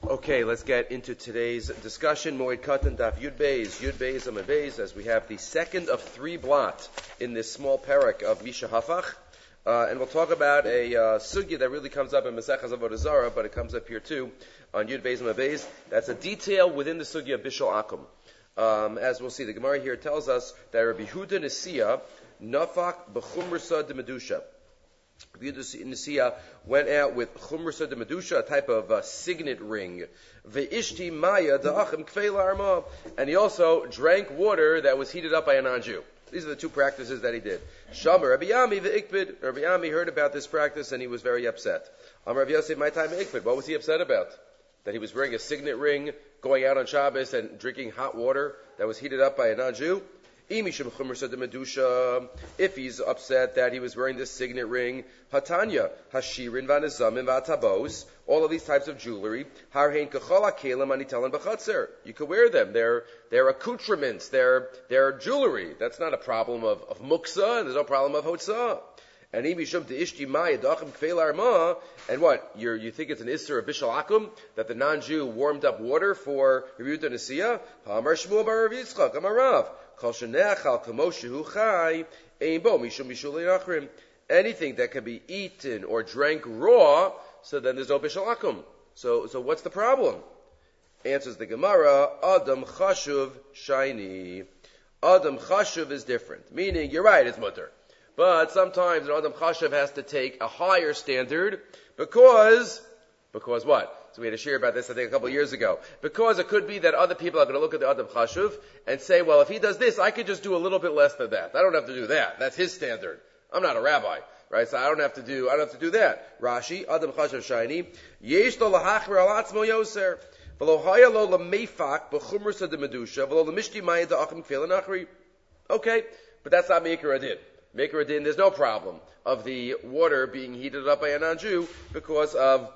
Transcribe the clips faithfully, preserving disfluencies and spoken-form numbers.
Okay, let's get into today's discussion. Moed Katan Daf Yud Beis, Yud Beis Amud Beis, as we have the second of three blot in this small parak of Misha Hafach. Uh, and we'll talk about a uh, sugya that really comes up in Maseches Avodah Zarah, but it comes up here too on Yud Beis Amud Beis. That's a detail within the sugya of Bishul Akum. Um, as we'll see, the Gemara here tells us that Rabbi Yehuda Nesiya Nafak B'chumrasa de Medusha. Rabbi Yehuda Nesiya went out with Chumrasa de Medusha, a type of uh, signet ring. Ve'ishti Maya Da'achim Kfeila Arma. And he also drank water that was heated up by a non-Jew. These are the two practices that he did. Shamar Rabbi Yami ve'ikbid. Rabbi Yami heard about this practice and he was very upset. Amar Rabbi Yosef, my time ikbid. What was he upset about? That he was wearing a signet ring, going out on Shabbos and drinking hot water that was heated up by a non-Jew? If he's upset that he was wearing this signet ring, Hatanya, Hashirin vanizamim vatabos, all of these types of jewelry, Harhein kachala kelim anitalan b'chatzer. You could wear them. They're they're accoutrements. They're they're jewelry. That's not a problem of, of muksa, and there's no problem of hotzah. And imishum to ishti maya dachim kfeil arma. And what? You you think it's an isser of bishul akum that the non-Jew warmed up water for Rabbi Yehuda Nesiya? Ha'amar Shmuel bar Rav Yitzchak amar Rav. Anything that can be eaten or drank raw, so then there's no bishul akum. So, so what's the problem? Answers the Gemara, Adam chashuv shiny. Adam chashuv is different. Meaning, you're right, it's mutter. But sometimes an Adam chashuv has to take a higher standard because, because what? So we had a share about this, I think, a couple of years ago. Because it could be that other people are going to look at the Adam Chashuv and say, well, if he does this, I could just do a little bit less than that. I don't have to do that. That's his standard. I'm not a rabbi, right? So I don't have to do, I don't have to do that. Rashi, Adam Chashuv Shiny, Yesh lo lahachmer al atzmo yoser, v'lo haya lo lemefak b'chumrasa de medusha, v'lo lemishti maya da'achim kfeil nachri. Okay, but that's not Meikar Adin. Meikar Adin, there's no problem of the water being heated up by a non-Jew because of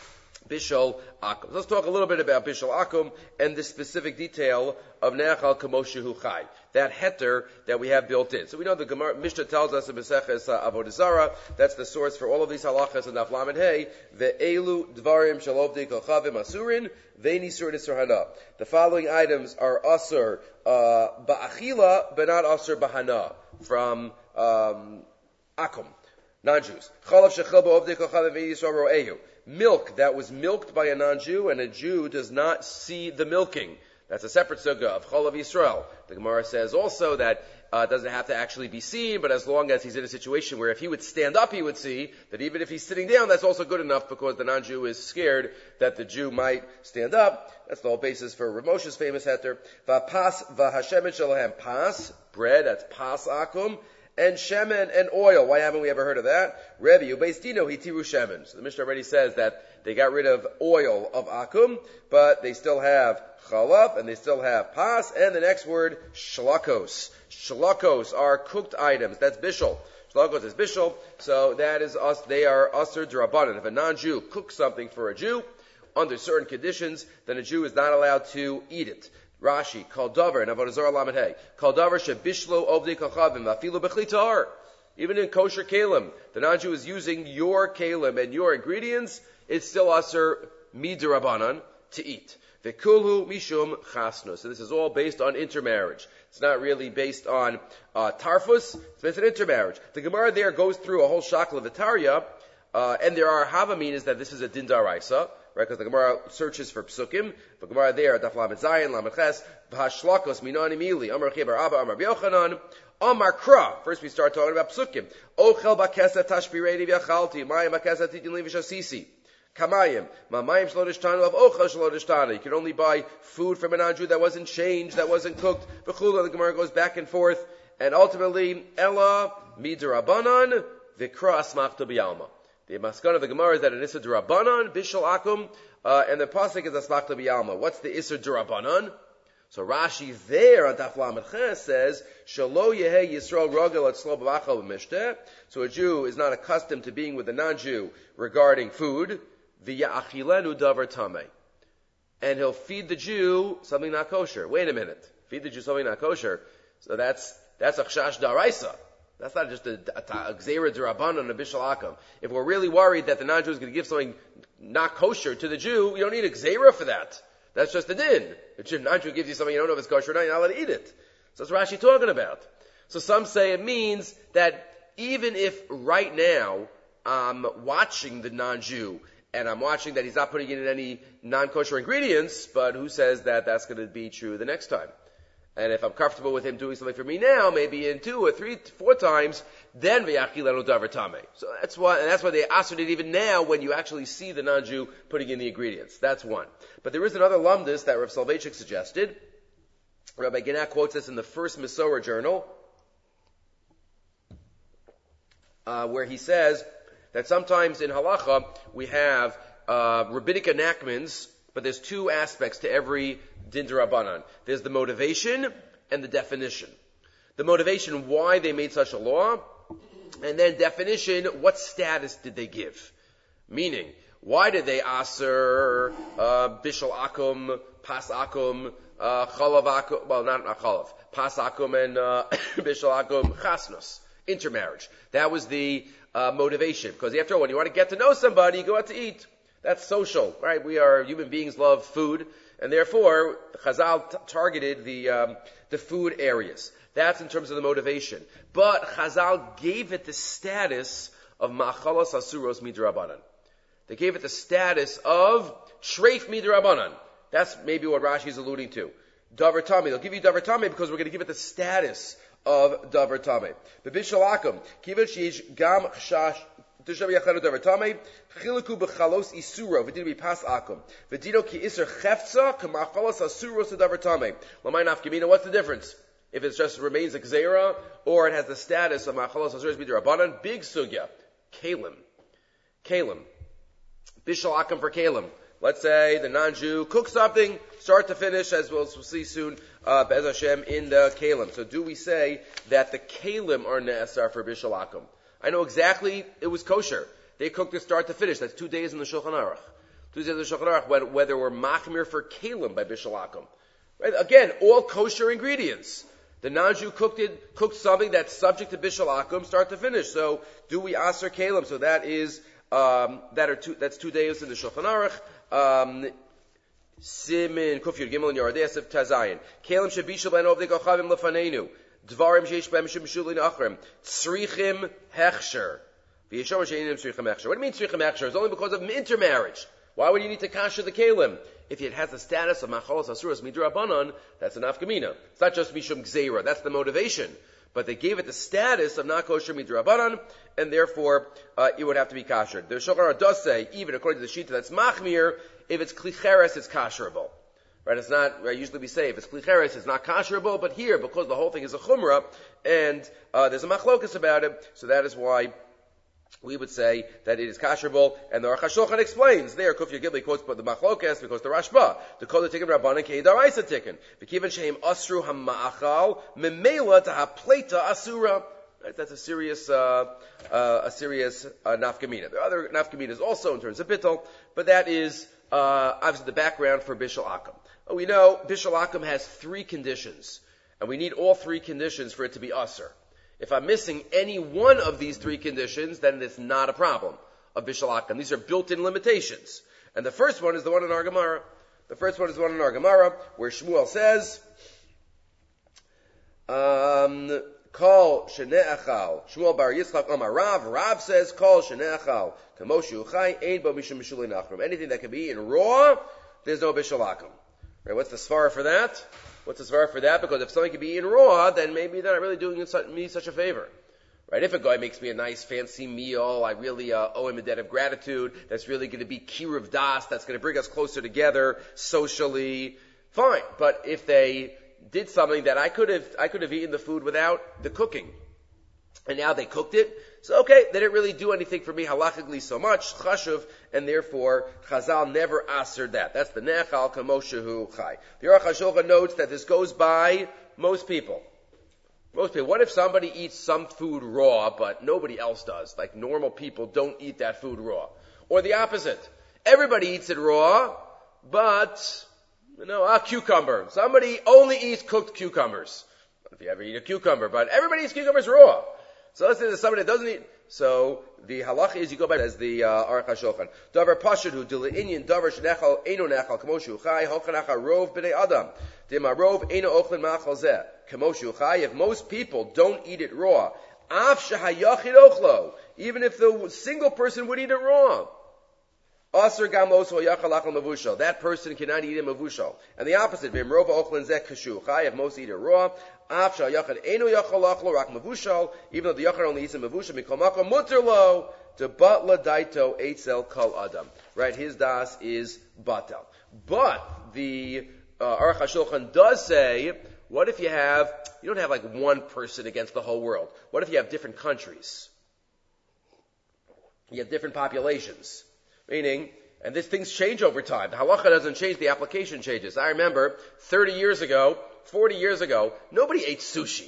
Bishul Akum. Let's talk a little bit about Bishul Akum and the specific detail of Ne'achal Kamoshehu Chai, that heter that we have built in. So we know the Gemara Mishnah tells us in Maseches uh, Avodah Zarah, that's the source for all of these halachas and Daf Lamed Hey, ve'elu dvarim shalobdi kochavim asurin ve'nisur nisur hana. The following items are asur uh, ba'achila, but not asur b'hana, from um, Akum, non-Jews. Chalav shechel ba'ovdi kochavim ve'nisur ro'ehu. Milk that was milked by a non-Jew, and a Jew does not see the milking. That's a separate sugya of Cholav Yisrael. The Gemara says also that uh, it doesn't have to actually be seen, but as long as he's in a situation where if he would stand up, he would see that even if he's sitting down, that's also good enough because the non-Jew is scared that the Jew might stand up. That's the whole basis for Rav Moshe's famous heter. V'pas v'hashemet shalahem pas, bread, that's pas akum. And shemen and oil. Why haven't we ever heard of that? Rebbe, ubeistino hitiru shemen. So the Mishnah already says that they got rid of oil of akum, but they still have chalaf, and they still have pas, and the next word, shlakos. Shlakos are cooked items. That's bishul. Shlakos is bishul, so that is us, they are usher d'rabbanan. If a non-Jew cooks something for a Jew, under certain conditions, then a Jew is not allowed to eat it. Rashi, Kal Davar, and Avodah Zarah Lamed Hey. Kal Davar shebishlo ovdei kachavim, vafilu bechlitar. Even in kosher kalim, the non-Jew is using your kalim and your ingredients, it's still aser midirabanan to eat. Vekulhu mishum chasnu. So this is all based on intermarriage. It's not really based on uh, tarfus, it's based on intermarriage. The Gemara there goes through a whole shakla v'tarya, uh, and there are havaminas that this is a din daraisa. Right, because the Gemara searches for psukim. The Gemara there, Daf Lamed Zayin, Lamed Ches, V'hashlakos minani mili, Amar Chebar Abba, Amar B'yochanan, Amar Kra. First we start talking about psukim. Ochel b'keset tashpirei v'yachalti, Mayim b'keset titin li v'shasisi. Kamayim, Mamayim shlodishtanu of Ochel shlodishtanu. You can only buy food from a non-Jew that wasn't changed, that wasn't cooked. V'chula, the Gemara goes back and forth. And ultimately, Ella, Midirabanan, V'kra asmachta b'yalma. The maskana of the Gemara is that an Isser D'Rabbanan, Bishul Akum, uh, and the pasuk is Asmachta B'Yalma. What's the Isser D'Rabbanan? So Rashi there on Daf Lamed Ches says, Shalo Yehei Yisrael Rogel at Slo B'Achal B'Mishteh. So a Jew is not accustomed to being with a non-Jew regarding food. V'ya'achilenu davar tameh. And he'll feed the Jew something not kosher. Wait a minute. Feed the Jew something not kosher. So that's, that's a Chash Daraisa. That's not just a, a, a Gzeira D'Rabbanan and a Bishul Akum. If we're really worried that the non-Jew is going to give something not kosher to the Jew, you don't need a Gzeira for that. That's just a din. If the non-Jew gives you something you don't know if it's kosher or not, you're not allowed to eat it. So that's Rashi talking about. So some say it means that even if right now I'm watching the non-Jew and I'm watching that he's not putting in any non-kosher ingredients, but who says that that's going to be true the next time? And if I'm comfortable with him doing something for me now, maybe in two or three, four times, then v'yachilenu davar tameh. So that's why, and that's why they answered it even now when you actually see the non-Jew putting in the ingredients. That's one. But there is another lumdus that Rav Soloveitchik suggested. Rabbi Genak quotes this in the first Masorah journal, uh, where he says that sometimes in halacha we have uh, rabbinic enactments, but there's two aspects to every din d'Rabbanan. There's the motivation and the definition. The motivation, why they made such a law, and then definition, what status did they give? Meaning, why did they aser uh, bishul akum, pas akum, uh, chalav akum, well, not, not chalav, pas akum and uh, bishul akum, chasnos, intermarriage. That was the uh, motivation. Because after all, when you want to get to know somebody, you go out to eat. That's social, right? We are, human beings love food, and therefore, Chazal t- targeted the, um, the food areas. That's in terms of the motivation. But Chazal gave it the status of Ma'achalos Asuros Midrabanan. They gave it the status of Shreif Midrabanan. That's maybe what Rashi is alluding to. Davar Tameh. They'll give you Davar Tameh because we're going to give it the status of Davar Tameh. The Bishul Akum. Kivat Sheish Gam Chash Tishav Yachadu Davar Tameh. Chiluku B'chalos Isuro. V'dino B'pas Akum. V'dino Ki Iser Chefza K'machalos Asuros Davar Tameh. L'may Nafkamina. What's the difference? If it just remains a Gzeira, or it has the status of Ma'achalos Asuros Midrabanan, big sugya. Kalim. Kalim. Bishul Akum for Kalim. Let's say the non-Jew cooks something, start to finish, as we'll see soon, uh, Be'ez Hashem, in the Kalim. So do we say that the Kalim are Ne'asar for Bishul Akum? I know exactly it was kosher. They cooked it start to finish. That's two days in the Shulchan Aruch. Two days in the Shulchan Aruch, whether we're Machmir for Kalim by Bishul Akum. Right? Again, all kosher ingredients. The non-Jew cooked it, cooked something that's subject to Bishul Akum, start to finish. So, do we aser kalim? So that is, um, that are two, that's two days in the Shulchan Aruch. Um, Simin, Kufyud, Gimel, and Yerodei Asif Tazayin. Kalim shebishul ben ovdei kochavim lefanenu. Dvarim sheish b'em shemishulin achrim. Tzrichim hechsher. V'yeshom she'inim tzrichim hechsher. What do you mean tzrichim hechsher? It's only because of intermarriage. Why would you need to kasher the kalim? If it has the status of machalos asuros midrabanan, that's an afkamina. It's not just mishum gzeira. That's the motivation. But they gave it the status of not kosher midrabanan, and therefore uh, it would have to be kasher. The Shulchan Aruch does say, even according to the Shita, that's machmir. If it's klicheres, it's kasherable. Right? It's not. Right, usually we say if it's klicheres, it's not kasherable. But here, because the whole thing is a chumrah, and uh, there's a machlokas about it, so that is why we would say that it is kasherable, and the Aruch HaShulchan explains there. Kufya Gibli quotes the Machlokas because the Rashba, the Kol Tikkun Rabbanan Keidaraisa Tikkun, V'kivan Sheim Asru HaMa'achal Memela Tahapleta Asura. Right, that's a serious, uh, uh, a serious uh, nafkamina. There are other nafkaminas also in terms of bittul, but that is uh, obviously the background for Bishul Akum. We know Bishul Akum has three conditions, and we need all three conditions for it to be usher. If I'm missing any one of these three conditions, then it's not a problem of Bishul Akum. These are built-in limitations. And the first one is the one in our Gemara. The first one is the one in our Gemara, where Shmuel says, um, Kol Shene'achal, Shmuel bar Yitzchak Amar Rav, Rav says, Kol Shene'achal, Kamoshu Uchai, Ein Bo Mishum Mishulei Nachrim. Anything that can be eaten raw, there's no Bishul Akum. Right, what's the svara for that? What's the svara for that? Because if something can be eaten raw, then maybe they're not really doing me such a favor. Right? If a guy makes me a nice fancy meal, I really uh, owe him a debt of gratitude. That's really going to be kiruv das. That's going to bring us closer together socially. Fine. But if they did something that I could have, I could have eaten the food without the cooking, and now they cooked it, so okay, they didn't really do anything for me halachically so much, chashuv, and therefore Chazal never asered that. That's the nechal kamoshehu chai. The Aruch HaShulchan notes that this goes by most people. Most people. What if somebody eats some food raw, but nobody else does? Like normal people don't eat that food raw. Or the opposite. Everybody eats it raw, but, you know, a cucumber. Somebody only eats cooked cucumbers. If you ever eat a cucumber, but everybody eats cucumbers raw. So let's say there's somebody that doesn't eat. So the halacha is you go by as the uh, Aruch HaShulchan. Davar pashudu dileinyan davar shenechal eino nechal kamoshu chai hochanacha rov b'nei adam dima rov eino ochlin machal zeh kamoshu chai. If most people don't eat it raw, af shehayachid ochlo, even if the single person would eat it raw, aser gamos hoyachalachal mavushal, that person cannot eat it mavushal. And the opposite, v'im rov ochlin zeh kashu chai, if most eat it raw, af shehayachid eino yachalachlo rak mavushal, even though the yachid only eats it mavushal, mikol makom muter lo to batla daito eitzel kol adam. Right, his das is batel. But the uh, Aruch HaShulchan does say, what if you have, you don't have like one person against the whole world. What if you have different countries? You have different populations. Meaning, and these things change over time. The halacha doesn't change, the application changes. I remember thirty years ago, forty years ago, nobody ate sushi.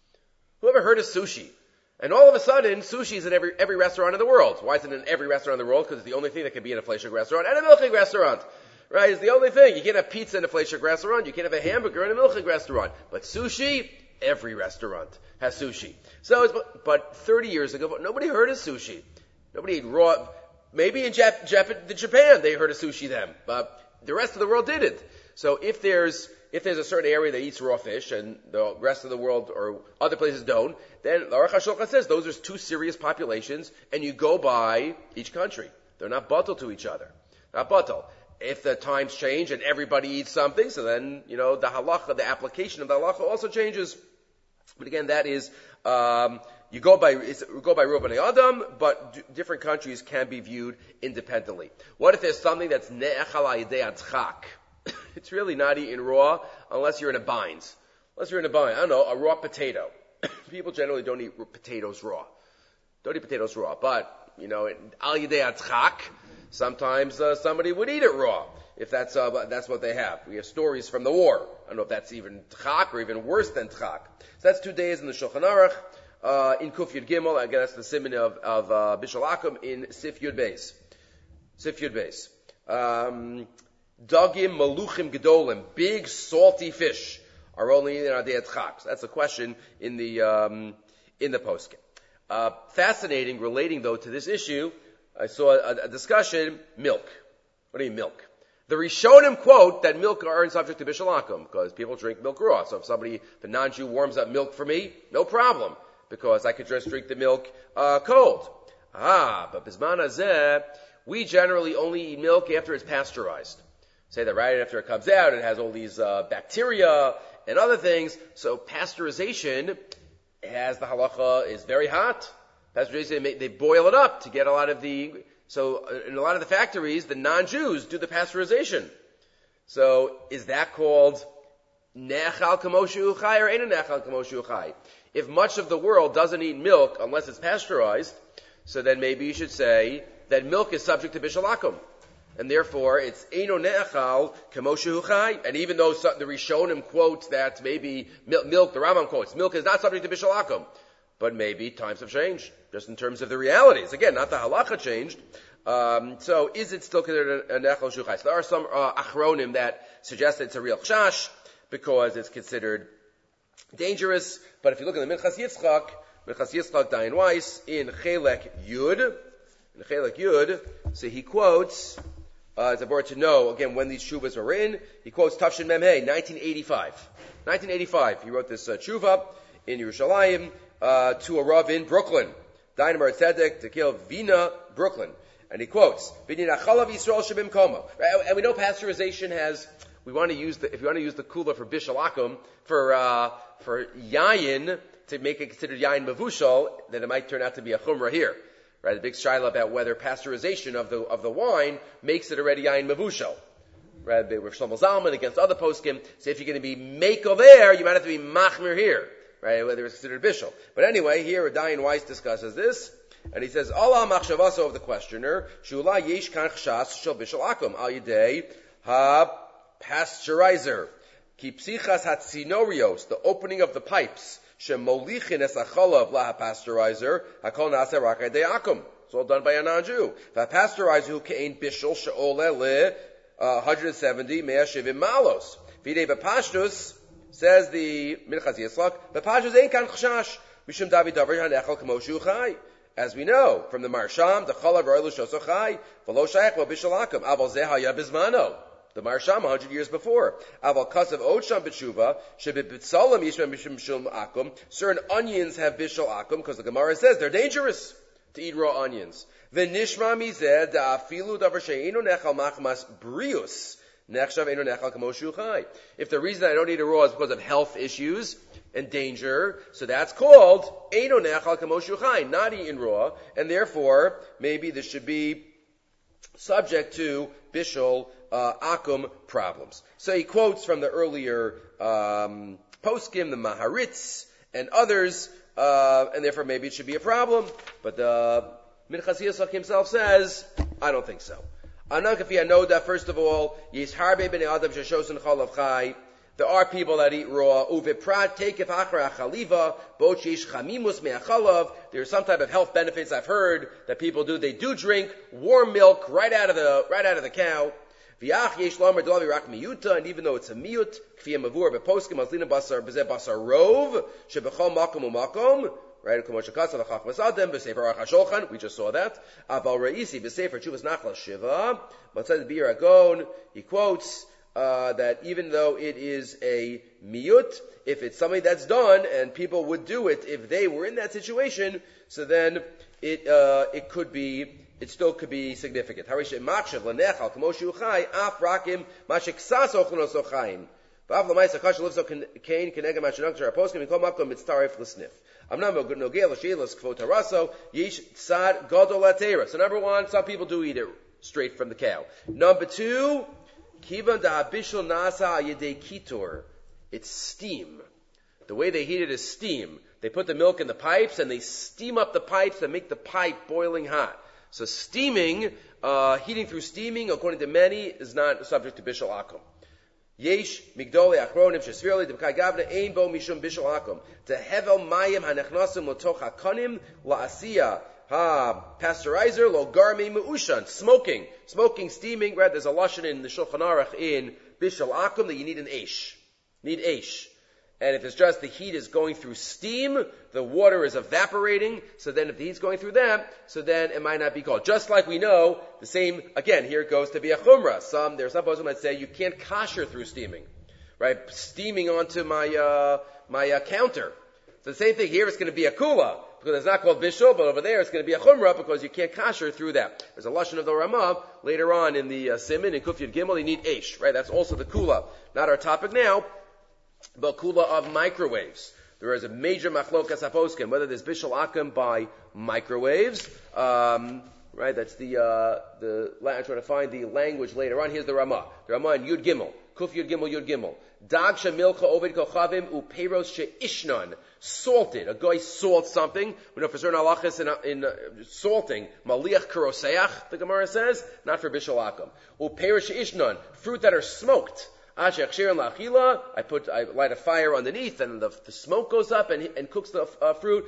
Who ever heard of sushi? And all of a sudden, sushi is in every every restaurant in the world. Why is it in every restaurant in the world? Because it's the only thing that can be in a Fleischig restaurant and a Milchig restaurant. Right? It's the only thing. You can't have pizza in a Fleischig restaurant. You can't have a hamburger in a Milchig restaurant. But sushi, every restaurant has sushi. So, it's, but thirty years ago, nobody heard of sushi. Nobody ate raw. Maybe in Jap- Jap- Japan they heard of sushi then, but the rest of the world didn't. So if there's if there's a certain area that eats raw fish and the rest of the world or other places don't, then the Aruch HaShulchan says those are two serious populations, and you go by each country. They're not buttal to each other. Not buttal. If the times change and everybody eats something, so then, you know, the halacha, the application of the halacha also changes. But again, that is, um, you go by, it's, go by Rov b'nei Adam, but d- different countries can be viewed independently. What if there's something that's ne'echal ha'yidei atchak? It's really not eaten raw unless you're in a bind. Unless you're in a bind. I don't know, a raw potato. People generally don't eat potatoes raw. Don't eat potatoes raw. But, you know, al yidei atchak, sometimes uh, somebody would eat it raw. If that's uh, that's what they have. We have stories from the war. I don't know if that's even tchak or even worse than tchak. So that's two days in the Shulchan Aruch. Uh, in Kuf Yud Gimel, again, that's the simon of, of uh, Bishul Akum in Sif Yud Beis. Sif Yud Beis. Um, Dagim Maluchim Gedolim, big salty fish, are only in our day at Chak. So that's a question in the um, in the poskim. Uh, fascinating, relating though to this issue, I saw a, a discussion, milk. What do you mean milk? The Rishonim quote that milk are subject to Bishul Akum, because people drink milk raw. So if somebody, the non-Jew, warms up milk for me, no problem, because I could just drink the milk uh, cold. Ah, but Bisman Hazeh, we generally only eat milk after it's pasteurized. Say that right after it comes out, it has all these uh, bacteria and other things. So pasteurization has the halacha is very hot. Pasteurization, they, they boil it up to get a lot of the. So in a lot of the factories, the non-Jews do the pasteurization. So is that called nechal kamoshu uchai or ain't nechal kamoshu uchai? If much of the world doesn't eat milk unless it's pasteurized, so then maybe you should say that milk is subject to Bishul Akum. And therefore, it's Eino Ne'echal Kamoshu Huchai. And even though the Rishonim quote that maybe milk, the Rambam quotes, milk is not subject to Bishul Akum. But maybe times have changed, just in terms of the realities. Again, not the halacha changed. Um, so is it still considered a Ne'echal Shuchai? So there are some uh, Achronim that suggest that it's a real Chash, because it's considered dangerous. But if you look at the Minchas Yitzchak, Minchas Yitzchak Dayan Weiss, in Chelek Yud, in Chelek Yud, so he quotes, Uh, it's important to know, again, when these tshuvas were in. He quotes Tafshin Memhei, nineteen eighty-five. nineteen eighty-five, he wrote this uh, tshuva in Yerushalayim uh, to a Rav in Brooklyn. Dynamar Tzedek, Tequil Vina, Brooklyn. And he quotes, B'nina Chalav Yisrael Shabim Koma. And we know pasteurization has, we want to use the, if you want to use the kula for Bishul Akum, for, uh, for yayin, to make it considered yayin mavushal, then it might turn out to be a chumrah here. Right, the big shaila about whether pasteurization of the of the wine makes it already yayin mavushal. Right, with Shlomo Zalman against other poskim. So if you're going to be meko there, you might have to be machmir here. Right, whether it's considered bishul. But anyway, here Dayan Weiss discusses this, and he says, Allah machshavaso of the questioner, shula yesh kan chshas shel bishul akum al yidei ha pasteurizer ki psichas hatzinorios, the opening of the pipes. Shemolichin es achalav la pasteurizer hakol nase rakay deakum. It's all done by a non-Jew. The pasteurizer who kein bishul she'ole le one hundred seventy mea shivim malos. V'idei b'pashtus, says the Minchas Yitzchak, b'pashtus ain't kan chashash. Mishum David Davar Hanechal Kamoshu Chai. As we know from the Marsham, the Chalav Roilu Shosochai, Velo Shaykh Lo Bishalakum, Aval Zehaya Bizmano. The Marsham, a hundred years before. Aval Kasav Ocham B'Tshuva, Shebit B'Tsalam Yishmem Mishum Shum Akum. Certain onions have Bishal Akum, because the Gemara says they're dangerous to eat raw onions. V'nishma mizeh da'afilu davar she'inu nechal machmas brius. If the reason I don't eat it raw is because of health issues and danger, so that's called eino nechal kamoshu chai, not eaten raw, and therefore maybe this should be subject to bishul uh, akum problems. So he quotes from the earlier um, poskim, the Maharitz, and others, uh, and therefore maybe it should be a problem. But the Minchas Yitzchak himself says, I don't think so. Anakafi, I know that first of all, Yisharbe b'nei adam sheshosin chalav chai. There are people that eat raw. Uviprat tekef achra achaliva bo sheish chamimus me'achalav. There's some type of health benefits I've heard that people do. They do drink warm milk right out of the right out of the cow. V'ach yesh lamer delavi rak miyuta, and even though it's a miyut, kfiyam mavur beposkim azlina basar bezeh basar rov shebechol makom umakom. Right, we just saw that. Aval Reisi b'Sefer Tshuvas Nachla Shiva. Matzah Bir Agon. He quotes uh, that even though it is a miyut, if it's something that's done and people would do it if they were in that situation, so then it uh, it could be it still could be significant. Harishe Machshav Lanechal Kamoshu Chai Af Rakim Mashik Sas Ochnos Ochaim. Vav Lamaisa Kash Livso Kain Kenega Machinok Jaraposkim Mikom Makom Mitztarif L'Snif. I'm not going to go Sheilas Kvotaraso Yish Tzad Gadol Atera. So number one, some people do eat it straight from the cow. Number two, Kivan Da Bishul Nasa Yedei Kitor. It's steam. The way they heat it is steam. They put the milk in the pipes and they steam up the pipes and make the pipe boiling hot. So steaming, uh, heating through steaming, according to many, is not subject to Bishul Akum. Yesh migdoli achronim shesvirli debkai gavna ein bo mishum bishul hakum tehevel mayim hanechnasim lotoch hakonim laasiya ha pasteurizer lo garmi meushan smoking smoking steaming. Right, there's a lashon in the Shulchan Aruch in bishul hakum that you need an eish, need eish. And if it's just the heat is going through steam, the water is evaporating, so then if the heat's going through that, so then it might not be called. Just like we know, the same, again, here it goes to be a chumrah. Some, there are some folks who might say you can't kosher through steaming. Right? Steaming onto my, uh, my, uh, counter. So the same thing here, it's going to be a kula, because it's not called bishul, but over there it's going to be a chumrah, because you can't kosher through that. There's a lashon of the Ramah, later on in the, uh, Siman, in Kuf Yud Gimel, you need eish. Right? That's also the kula. Not our topic now. But kula of microwaves. There is a major machlokas haposkim, whether there's bishul akum by microwaves, um, right? That's the, uh, the, I'm trying to find the language later on. Here's the Ramah. The Ramah in Yud Gimel. Kuf Yud Gimel, Yud Gimel. Dag shemilcha oved kochavim upeiros she'ishnan. Salted. A guy salts something. We know for certain halachas in, in uh, salting. Maliach kuroseach, the Gemara says. Not for bishul akum. Upeiros she'ishnan. Fruit that are smoked. I put, I light a fire underneath, and the, the smoke goes up and, and cooks the uh, fruit.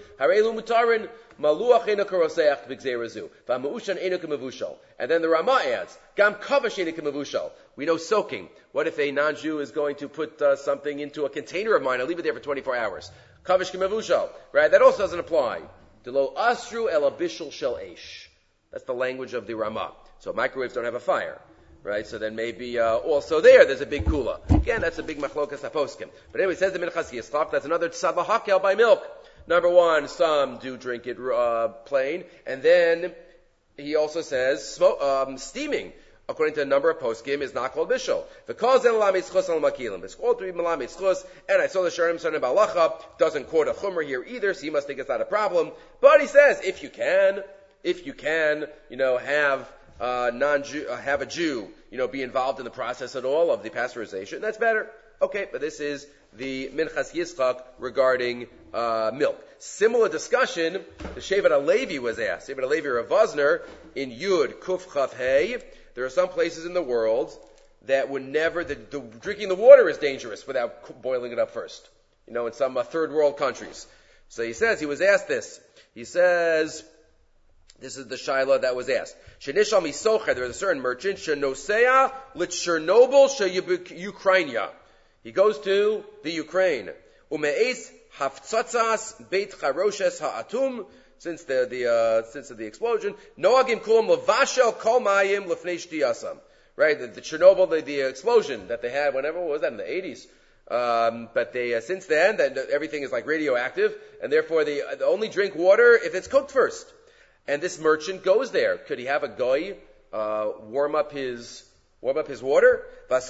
And then the Ramah adds, Gam kavash. We know soaking. What if a non-Jew is going to put uh, something into a container of mine? I'll leave it there for twenty-four hours. Kavash k'mevushal. Right? That also doesn't apply. Delo asru el abishal shel eish. That's the language of the Ramah. So microwaves don't have a fire. Right, so then maybe uh, also there, there's a big kula. Again, that's a big machlokas haposkim. But anyway, it says the Minchas Yitzchak, that's another tzad lahakel by milk. Number one, some do drink it uh, plain, and then he also says smoke, um, steaming, according to a number of poskim, is not called bishul. The cause el lamitzchus al makilim. It's called to be malamitzchus, and I saw the Sharim son of Balacha doesn't quote a chumrah here either, so he must think it's not a problem. But he says, if you can, if you can, you know, have Uh, non-Jew, uh, have a Jew, you know, be involved in the process at all of the pasteurization, that's better. Okay, but this is the Minchas Yitzchak regarding uh, milk. Similar discussion, the Shevet HaLevi was asked. Shevet HaLevi or Vosner in Yud Kuf Chaf Hey. There are some places in the world that would never, the, the, drinking the water is dangerous without boiling it up first. You know, in some uh, third world countries. So he says, he was asked this. He says, this is the shaila that was asked. Shenishal misocher, there was a certain merchant, shenosea l'Chernobyl she'Ukrainia. He goes to the Ukraine. Ume'es Hafzatzas Beit Charoshes Ha'atum, since the, the, uh, since the explosion, Noagim Kulam Lavashel Kol Mayim Lefnei Shtiyasam. Right, the, the Chernobyl, the, the explosion that they had, whenever, what was that, in the eighties? Um, but they, uh, since then, that, everything is like radioactive, and therefore they, uh, they only drink water if it's cooked first. And this merchant goes there. Could he have a goy, uh, warm up his, warm up his water? And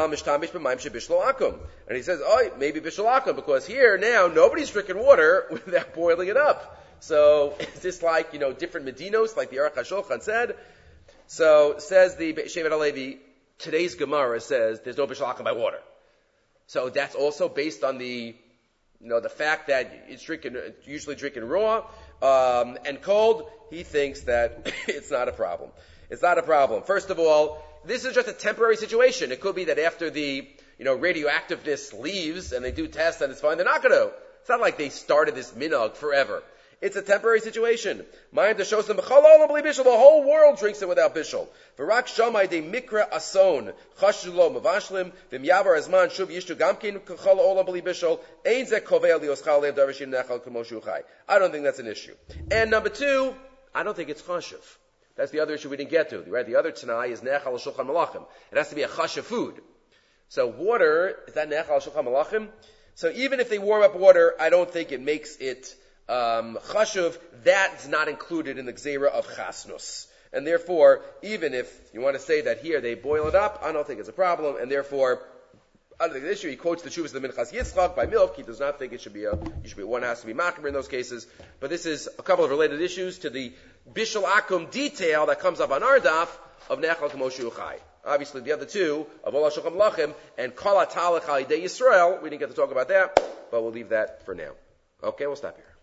he says, oh, maybe bishul akum, because here now nobody's drinking water without boiling it up. So, is this like, you know, different medinos, like the Aruch HaShulchan said? So, says the Shevet HaLevi, today's Gemara says there's no bishul akum by water. So that's also based on the, you know, the fact that it's drinking, usually drinking raw, um, and cold. He thinks that it's not a problem. It's not a problem. First of all, this is just a temporary situation. It could be that after the, you know, radioactiveness leaves and they do tests and it's fine, they're not going to. It's not like they started this minhag forever. It's a temporary situation. Mind to show some the whole world drinks it without bishul. V'rak shamai de mikra ason chashulo mavashlim v'myavar azman shuv yishtu gamkin k'chol olam b'li bishul ein zeh kovei lios chalev darvishim nechal k'moshu chai. I don't think that's an issue. And number two, I don't think it's chashuv. That's the other issue we didn't get to. Right? The other tanai is nechal shulchan malachim. It has to be a chashuv food. So water, is that nechal shulchan malachim? So even if they warm up water, I don't think it makes it Um, chashuv, that's not included in the gzeira of chasnus. And therefore, even if you want to say that here they boil it up, I don't think it's a problem, and therefore, I don't think it's an issue. He quotes the Shuvas of the Minchas Yitzchak by Milk. He does not think it should be a, you should be, one has to be makaber in those cases. But this is a couple of related issues to the bishul akum detail that comes up on our daf of Nechal K'moshu Chai. Obviously, the other two, of Ola Shulchan Lachim, and Kol HaTalach Halidei Yisrael, we didn't get to talk about that, but we'll leave that for now. Okay, we'll stop here.